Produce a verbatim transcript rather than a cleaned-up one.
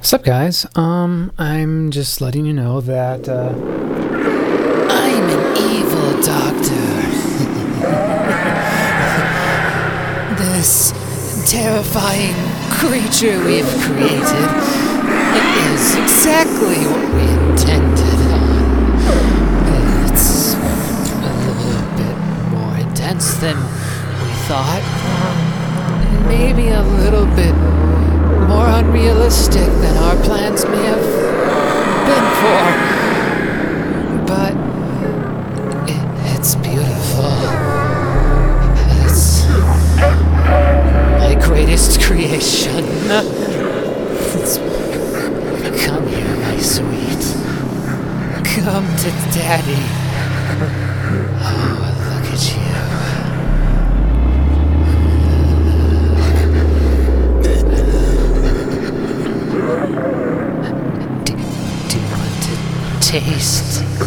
What's up, guys? Um, I'm just letting you know that, uh... I'm an evil doctor. This terrifying creature we've created is exactly what we intended on. It's a little bit more intense than we thought. Maybe a little bit more unrealistic than our plans may have been for. But it, it's beautiful. It's my greatest creation. It's, come here, my sweet. Come to Daddy. Oh, look at you. Taste.